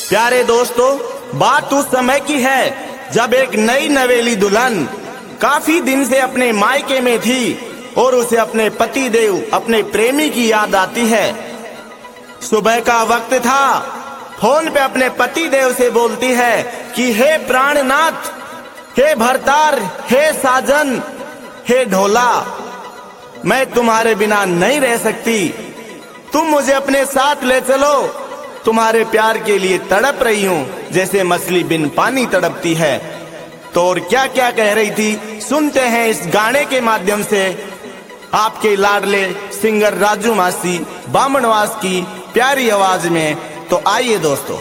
प्यारे दोस्तों, बात उस समय की है जब एक नई नवेली दुल्हन काफी दिन से अपने मायके में थी और उसे अपने पति देव, अपने प्रेमी की याद आती है। सुबह का वक्त था, फोन पे अपने पति देव से बोलती है कि हे प्राणनाथ, हे भरतार, हे साजन, हे ढोला, मैं तुम्हारे बिना नहीं रह सकती, तुम मुझे अपने साथ ले चलो, तुम्हारे प्यार के लिए तड़प रही हूँ जैसे मछली बिन पानी तड़पती है। तो और क्या क्या कह रही थी, सुनते हैं इस गाने के माध्यम से आपके लाडले सिंगर राजू मासी बामणवास की प्यारी आवाज में। तो आइए दोस्तों।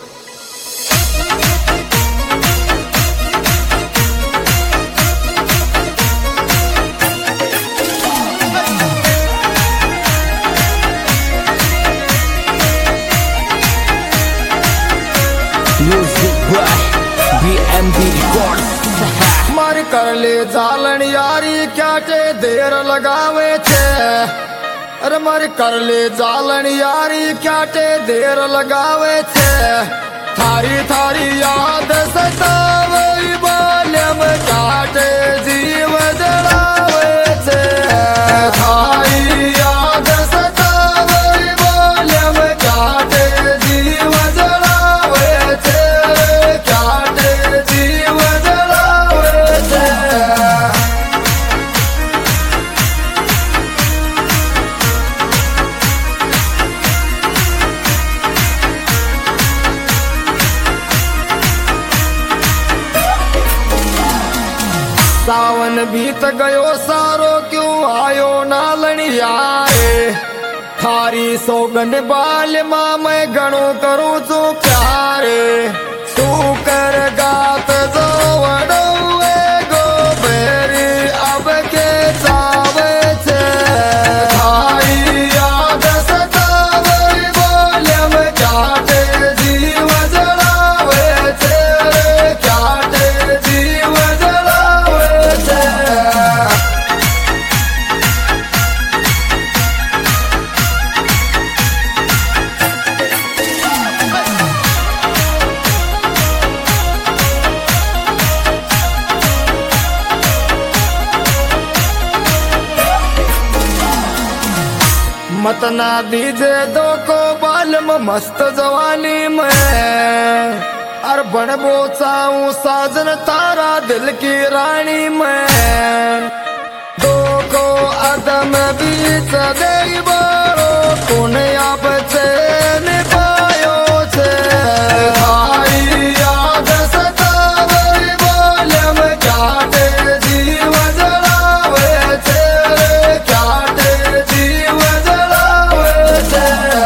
मार कर ले जालन यारी क्या टे देर लगावे छे। अरे मार कर ले जालन यारी क्या टे देर लगावे छे। थारी थारी याद सतावे बाल्यम काटे जीव जलावे छे। थारी याद सतावे बाल्यम काटे जीव जलावे छे। काटे जीव जलावे छे। सावन बीत गयो सारो क्यों आयो नालनिया रे। थारी सोगन बाल मां मैं घणो करूं छू प्यारे। तू कर गात जो वडोए गो बेरी अब के जावे छे। थारी याद सतावे बोल्यम काटे जीव जलावे छे। काटे जीव जलावे छे। मत ना दीजे दो को बालम मस्त जवानी में। अर बन बोचाऊं साजन तारा दिल की रानी में। दो को अदम बीच दे बारो कौन आप चैन पायो छे। थारी याद सतावे बोल्यम काटे जीव जलावे छे। काटे जीव जलावे छे।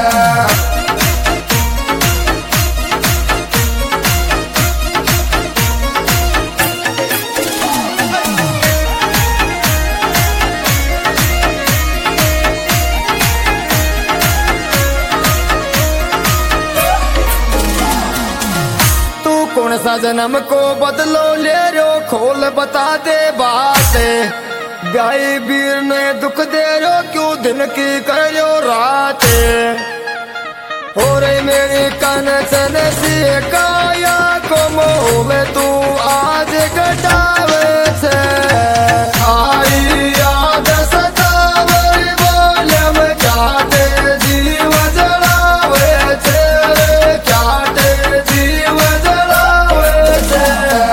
कौन सा जन्म को बदलो ले रो खोल बता दे बात। गाय वीर ने दुख दे रो क्यों दिन की करो रात। हो रे मेरी कनचन सी काया को मोह में तू आज घटावे छे। आई याद सतावे बोल्यम काटे जीव जलावे छे। काटे जीव जलावे छे।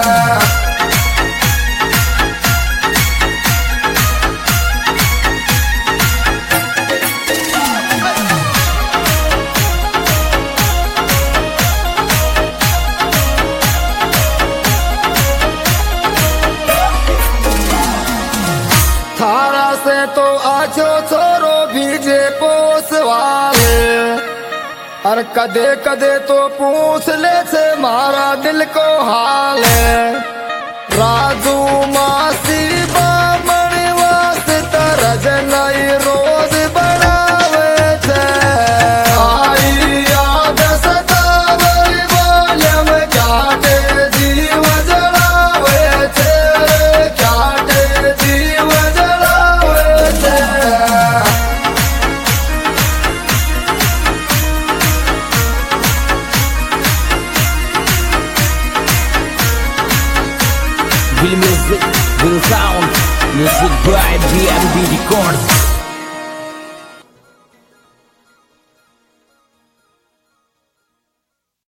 थारा से तो आजो छोरो भीजे पोस वाले। और कदे कदे तो पूछ ले से मारा दिल को हाल। राजू मासी बामण वास तरज नई रोज बढ़ावे छे। आई याद सतावे बोल्यम काटे जीव जलावे छे। काटे जीव जलावे छे। Will music, will sound, music by DMB Records.